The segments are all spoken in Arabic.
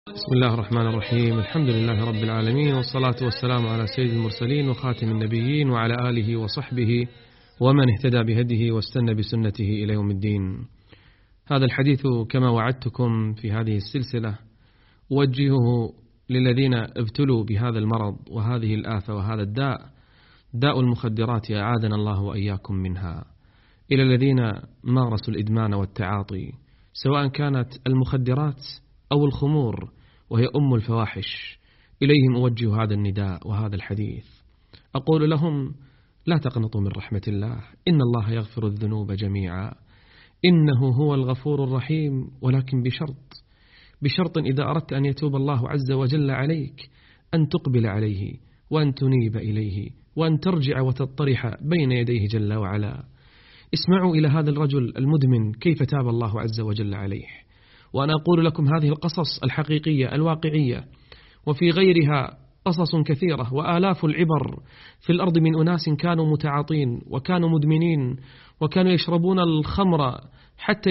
بسم الله الرحمن الرحيم. الحمد لله رب العالمين، والصلاة والسلام على سيد المرسلين وخاتم النبيين وعلى آله وصحبه ومن اهتدى بهديه واستنى بسنته إلى يوم الدين. هذا الحديث كما وعدتكم في هذه السلسلة أوجهه للذين ابتلوا بهذا المرض وهذه الآفة وهذا الداء، داء المخدرات، أعاذنا الله وإياكم منها، إلى الذين مارسوا الإدمان والتعاطي، سواء كانت المخدرات أو الخمور وهي أم الفواحش. إليهم أوجه هذا النداء وهذا الحديث، أقول لهم: لا تقنطوا من رحمة الله، إن الله يغفر الذنوب جميعا، إنه هو الغفور الرحيم، ولكن بشرط إذا أردت أن يتوب الله عز وجل عليك أن تقبل عليه وأن تنيب إليه وأن ترجع وتطرح بين يديه جل وعلا. اسمعوا إلى هذا الرجل المدمن كيف تاب الله عز وجل عليه، وأنا أقول لكم هذه القصص الحقيقية الواقعية، وفي غيرها قصص كثيرة وآلاف العبر في الأرض من أناس كانوا متعاطين وكانوا مدمنين وكانوا يشربون الخمر حتى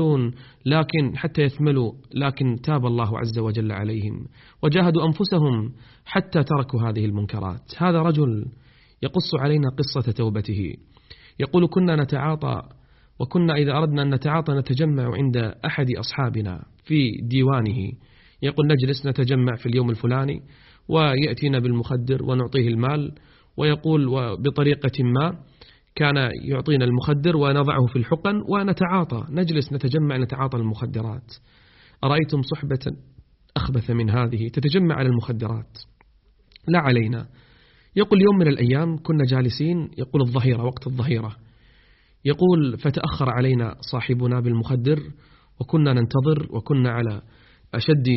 يثملوا، لكن تاب الله عز وجل عليهم وجاهدوا أنفسهم حتى تركوا هذه المنكرات. هذا رجل يقص علينا قصة توبته، يقول: كنا نتعاطى، وكنا إذا أردنا أن نتعاطى نتجمع عند أحد أصحابنا في ديوانه، يقول: نجلس نتجمع في اليوم الفلاني ويأتينا بالمخدر ونعطيه المال، ويقول وبطريقة ما كان يعطينا المخدر ونضعه في الحقن ونتعاطى، نجلس نتجمع نتعاطى المخدرات. أرأيتم صحبة أخبث من هذه تتجمع على المخدرات؟ لا علينا. يقول: يوم من الأيام كنا جالسين، يقول الظهيرة، وقت الظهيرة، يقول: فتأخر علينا صاحبنا بالمخدر وكنا ننتظر، وكنا على أشد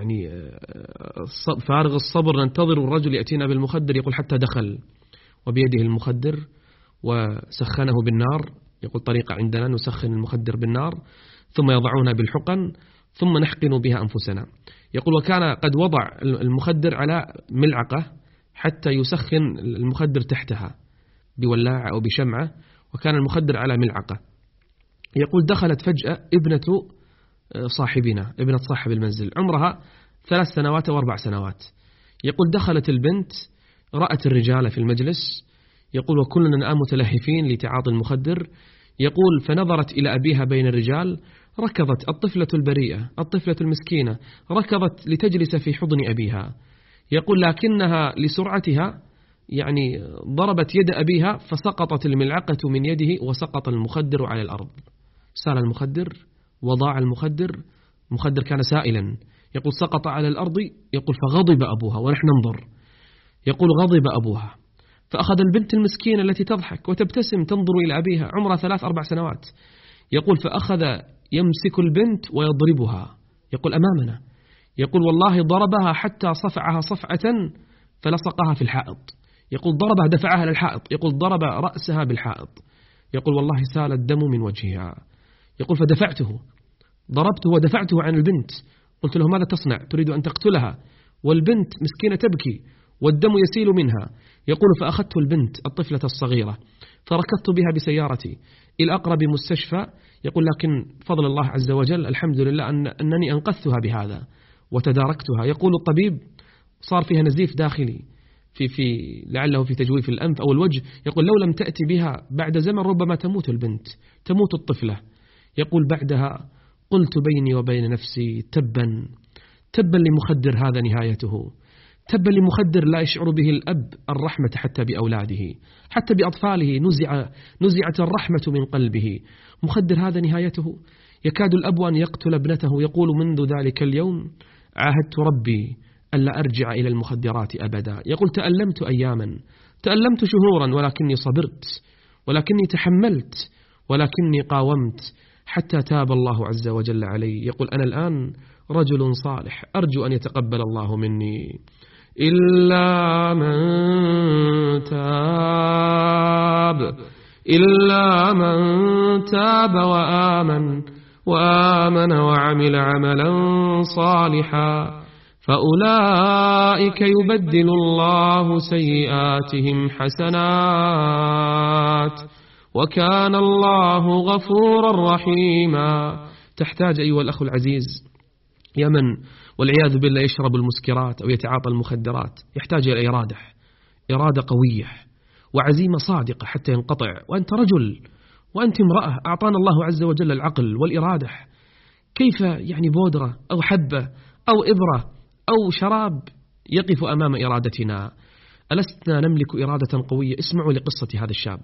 فارغ الصبر ننتظر الرجل يأتينا بالمخدر. يقول: حتى دخل وبيده المخدر وسخنه بالنار. يقول: طريقة عندنا نسخن المخدر بالنار ثم يضعونه بالحقن ثم نحقن بها أنفسنا. يقول: وكان قد وضع المخدر على ملعقة حتى يسخن المخدر تحتها بولاعة أو بشمعة، وكان المخدر على ملعقة. يقول: دخلت فجأة ابنة صاحبنا، ابنة صاحب المنزل، عمرها 3 سنوات أو 4 سنوات. يقول: دخلت البنت، رأت الرجال في المجلس، يقول: وكلنا الآن متلهفين لتعاطي المخدر. يقول: فنظرت إلى أبيها بين الرجال، ركضت الطفلة البريئة، الطفلة المسكينة، ركضت لتجلس في حضن أبيها. يقول: لكنها لسرعتها ضربت يد أبيها فسقطت الملعقة من يده وسقط المخدر على الأرض. سال المخدر وضاع المخدر كان سائلا. يقول: سقط على الأرض. يقول: فغضب أبوها ونحن ننظر. يقول: غضب أبوها، فأخذ البنت المسكينة التي تضحك وتبتسم تنظر إلى أبيها، عمرها 3-4 سنوات. يقول: فأخذ يمسك البنت ويضربها. يقول: أمامنا. يقول: والله ضربها حتى صفعها صفعة فلصقها في الحائط. يقول: ضربها دفعها للحائط. يقول: ضرب رأسها بالحائط. يقول: والله سال الدم من وجهها. يقول: فدفعته، ضربته ودفعته عن البنت. قلت له: ماذا تصنع؟ تريد أن تقتلها والبنت مسكينة تبكي والدم يسيل منها. يقول: فأخذت البنت الطفلة الصغيرة فركضت بها بسيارتي إلى أقرب مستشفى. يقول: لكن فضل الله عز وجل، الحمد لله أنني أنقذتها بهذا وتداركتها. يقول: الطبيب صار فيها نزيف داخلي لعله في تجويف الأنف أو الوجه. يقول: لو لم تأتي بها بعد زمن ربما تموت البنت، تموت الطفلة. يقول: بعدها قلت بيني وبين نفسي: تبا لمخدر هذا نهايته، تبا لمخدر لا يشعر به الأب الرحمة حتى بأولاده، حتى بأطفاله نزعت الرحمة من قلبه. مخدر هذا نهايته، يكاد الأب أن يقتل ابنته. يقول: منذ ذلك اليوم عاهدت ربي ألا أرجع إلى المخدرات أبدا. يقول: تألمت أياما، تألمت شهورا، ولكني صبرت، ولكني تحملت، ولكني قاومت حتى تاب الله عز وجل علي. يقول: أنا الآن رجل صالح، أرجو أن يتقبل الله مني. إلا من تاب وآمن وعمل عملا صالحا فأولئك يبدل الله سيئاتهم حسنات وكان الله غفورا رحيما. تحتاج أيها الأخ العزيز يا من والعياذ بالله يشرب المسكرات أو يتعاطى المخدرات، يحتاج إلى إرادة قوية وعزيمة صادقة حتى ينقطع. وأنت رجل وأنت امرأة، أعطانا الله عز وجل العقل والإرادة، كيف يعني بودرة أو حبة أو إبرة أو شراب يقف أمام إرادتنا؟ ألسنا نملك إرادة قوية؟ اسمعوا لقصة هذا الشاب.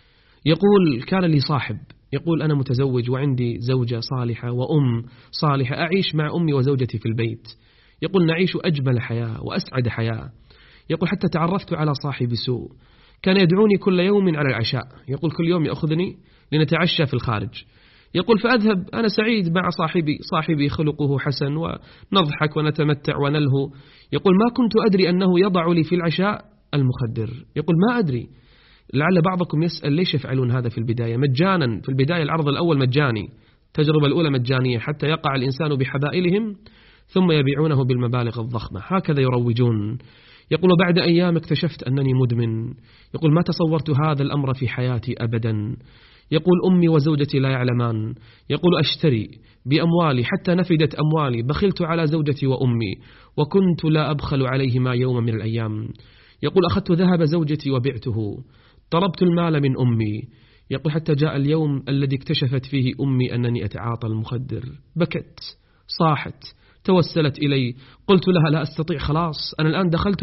يقول كان لي صاحب، يقول أنا متزوج وعندي زوجة صالحة وأم صالحة، أعيش مع أمي وزوجتي في البيت. يقول نعيش أجمل حياة وأسعد حياة. يقول حتى تعرفت على صاحب سوء، كان يدعوني كل يوم على العشاء، يقول كل يوم يأخذني لنتعشى في الخارج. يقول فأذهب أنا سعيد مع صاحبي خلقه حسن ونضحك ونتمتع ونلهو. يقول ما كنت أدري أنه يضع لي في العشاء المخدر. يقول ما أدري. لعل بعضكم يسأل ليش يفعلون هذا في البداية مجانا؟ في البداية العرض الأول مجاني، التجربة الأولى مجانية حتى يقع الإنسان بحبائلهم، ثم يبيعونه بالمبالغ الضخمة، هكذا يروجون. يقول بعد أيام اكتشفت أنني مدمن. يقول ما تصورت هذا الأمر في حياتي أبدا. يقول أمي وزوجتي لا يعلمان. يقول أشتري بأموالي حتى نفدت أموالي، بخلت على زوجتي وأمي وكنت لا أبخل عليهما يوم من الأيام. يقول أخذت ذهب زوجتي وبعته، طلبت المال من أمي. يقول حتى جاء اليوم الذي اكتشفت فيه أمي أنني أتعاطى المخدر، بكت، صاحت، توسلت إلي. قلت لها لا أستطيع، خلاص أنا الآن دخلت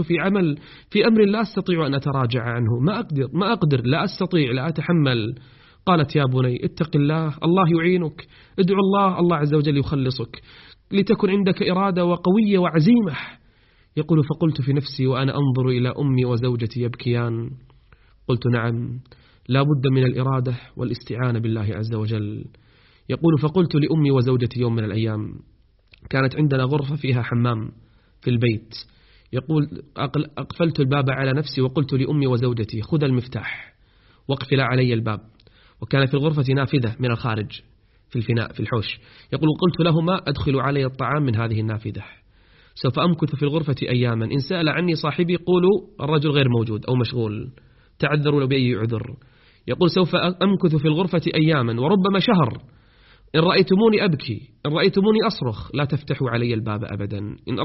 في أمر لا أستطيع أن أتراجع عنه، ما أقدر، لا أستطيع، لا أتحمل. قالت يا بني اتق الله، الله يعينك، ادعو الله عز وجل يخلصك، لتكن عندك إرادة وقوية وعزيمة. يقول فقلت في نفسي وأنا أنظر إلى أمي وزوجتي يبكيان، قلت نعم لا بد من الإرادة والاستعانة بالله عز وجل. يقول فقلت لأمي وزوجتي يوم من الأيام، كانت عندنا غرفة فيها حمام في البيت. يقول أقفلت الباب على نفسي وقلت لأمي وزوجتي خذ المفتاح واقفل علي الباب، وكان في الغرفة نافذة من الخارج في الفناء في الحوش. يقول قلت لهما أدخل علي الطعام من هذه النافذة، سوف أمكث في الغرفة أياما، إن سأل عني صاحبي قولوا الرجل غير موجود أو مشغول، تعذروا لو بأي عذر. يقول سوف أمكث في الغرفة أياما وربما شهر، إن رأيتموني أبكي، إن رأيتموني أصرخ لا تفتحوا علي الباب أبدا، إن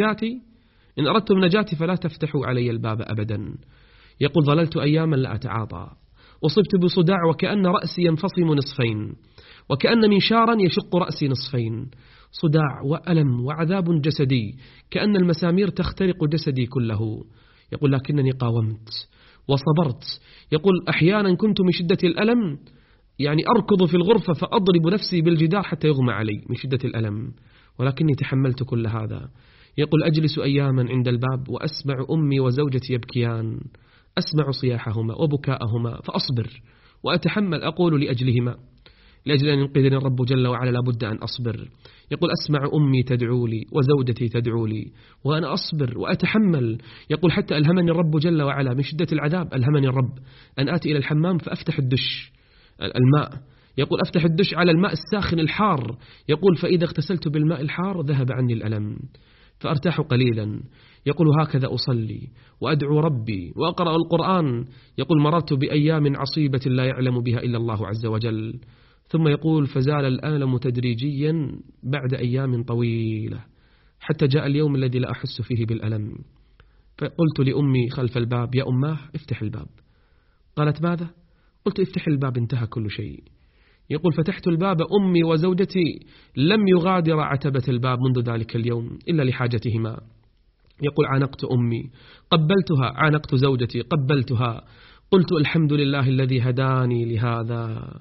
أردتم نجاتي فلا تفتحوا علي الباب أبدا. يقول ظللت أياما لا أتعاطى، أصبت بصداع وكأن رأسي ينفصم نصفين، وكأن منشارا يشق رأسي نصفين، صداع وألم وعذاب جسدي، كأن المسامير تخترق جسدي كله. يقول لكنني قاومت وصبرت. يقول أحيانا كنت من شدة الألم يعني أركض في الغرفة فأضرب نفسي بالجدار حتى يغمى علي من شدة الألم، ولكني تحملت كل هذا. يقول أجلس أياما عند الباب وأسمع أمي وزوجتي يبكيان، أسمع صياحهما وبكاءهما فأصبر وأتحمل، أقول لأجلهما، لأجل أن ينقذني الرب جل وعلا لابد أن أصبر. يقول أسمع أمي تدعو لي وزوجتي تدعو لي وأنا أصبر وأتحمل. يقول حتى ألهمني الرب جل وعلا من شدة العذاب، ألهمني الرب أن آتي إلى الحمام فأفتح الدش الماء. يقول أفتح الدش على الماء الساخن الحار. يقول فإذا اغتسلت بالماء الحار ذهب عني الألم فأرتاح قليلا. يقول هكذا أصلي وأدعو ربي وأقرأ القرآن. يقول مررت بأيام عصيبة لا يعلم بها إلا الله عز وجل. ثم يقول فزال الألم تدريجيا بعد أيام طويلة حتى جاء اليوم الذي لا أحس فيه بالألم. فقلت لأمي خلف الباب يا أماه افتح الباب. قالت ماذا؟ قلت افتح الباب انتهى كل شيء. يقول فتحت الباب، أمي وزوجتي لم يغادر عتبة الباب منذ ذلك اليوم إلا لحاجتهما. يقول عانقت أمي قبلتها، عانقت زوجتي قبلتها، قلت الحمد لله الذي هداني لهذا،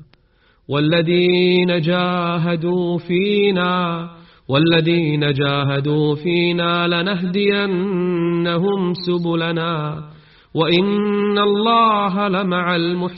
والذين جاهدوا فينا لنهدينهم سبلنا وإن الله لمع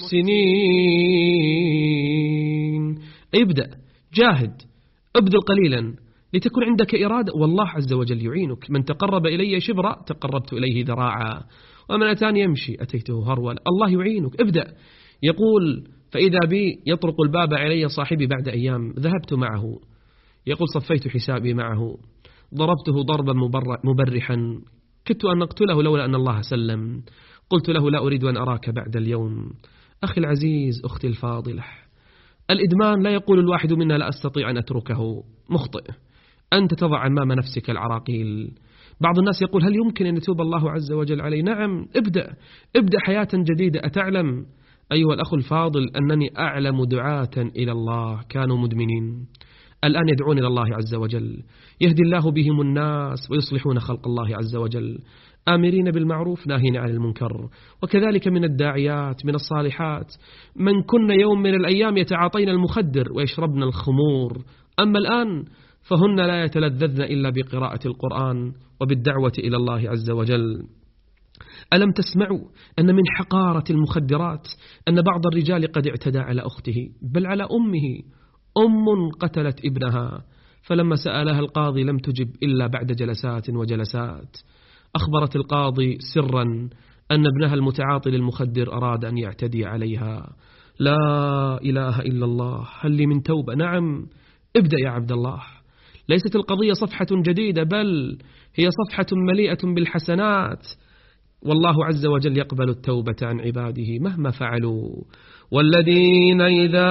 المحسنين. ابدأ جاهد، ابذل قليلا لتكون عندك إرادة، والله عز وجل يعينك. من تقرب إلي شبرا تقربت إليه ذراعا، ومن أتاني يمشي أتيته هرولا. الله يعينك، ابدأ. يقول فإذا بي يطرق الباب علي صاحبي بعد أيام، ذهبت معه. يقول صفيت حسابي معه، ضربته ضربا مبرحا، كدت أن نقتله لولا أن الله سلم. قلت له لا أريد أن أراك بعد اليوم. أخي العزيز، أختي الفاضلة، الإدمان لا يقول الواحد منا لا أستطيع أن أتركه، مخطئ. أنت تضع أمام نفسك العراقيل. بعض الناس يقول هل يمكن أن يتوب الله عز وجل علي؟ نعم، ابدأ حياة جديدة. أتعلم أيها الأخ الفاضل أنني أعلم دعاة إلى الله كانوا مدمنين الآن يدعون إلى الله عز وجل، يهدي الله بهم الناس ويصلحون خلق الله عز وجل، آمرين بالمعروف ناهين عن المنكر. وكذلك من الداعيات من الصالحات من كن يوم من الأيام يتعاطين المخدر ويشربن الخمور، أما الآن فهن لا يتلذذن إلا بقراءة القرآن وبالدعوة إلى الله عز وجل. ألم تسمعوا أن من حقارة المخدرات أن بعض الرجال قد اعتدى على أخته بل على أمه، أم قتلت ابنها فلما سألها القاضي لم تجب إلا بعد جلسات وجلسات. أخبرت القاضي سرا أن ابنها المتعاطي للمخدر أراد أن يعتدي عليها. لا إله إلا الله، هل لي من توبة؟ نعم، ابدأ يا عبد الله. ليست القضية صفحة جديدة بل هي صفحة مليئة بالحسنات، والله عز وجل يقبل التوبة عن عباده مهما فعلوا. والذين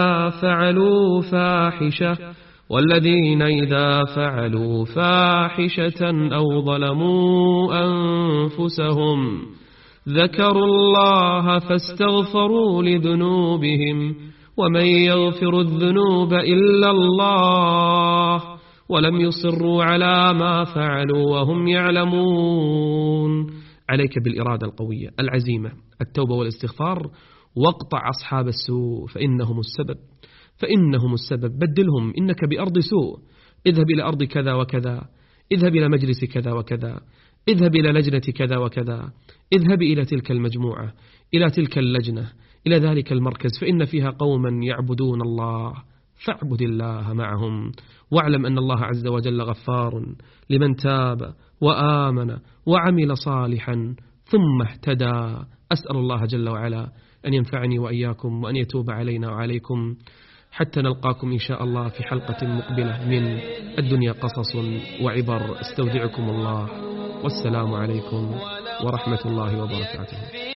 إذا فعلوا فاحشة أو ظلموا أنفسهم ذكروا الله فاستغفروا لذنوبهم ومن يغفر الذنوب إلا الله ولم يصروا على ما فعلوا وهم يعلمون. عليك بالإرادة القوية العزيمة، التوبة والاستغفار، واقطع أصحاب السوء فإنهم السبب. بدلهم، إنك بأرض سوء، اذهب إلى أرض كذا وكذا، اذهب إلى مجلس كذا وكذا، اذهب إلى لجنة كذا وكذا، اذهب إلى تلك المجموعة، إلى تلك اللجنة، إلى ذلك المركز، فإن فيها قوما يعبدون الله فاعبد الله معهم، واعلم أن الله عز وجل غفار لمن تاب وآمن وعمل صالحا ثم اهتدى. أسأل الله جل وعلا أن ينفعني وإياكم وأن يتوب علينا وعليكم، حتى نلقاكم إن شاء الله في حلقة مقبلة من الدنيا قصص وعبر. استودعكم الله، والسلام عليكم ورحمة الله وبركاته.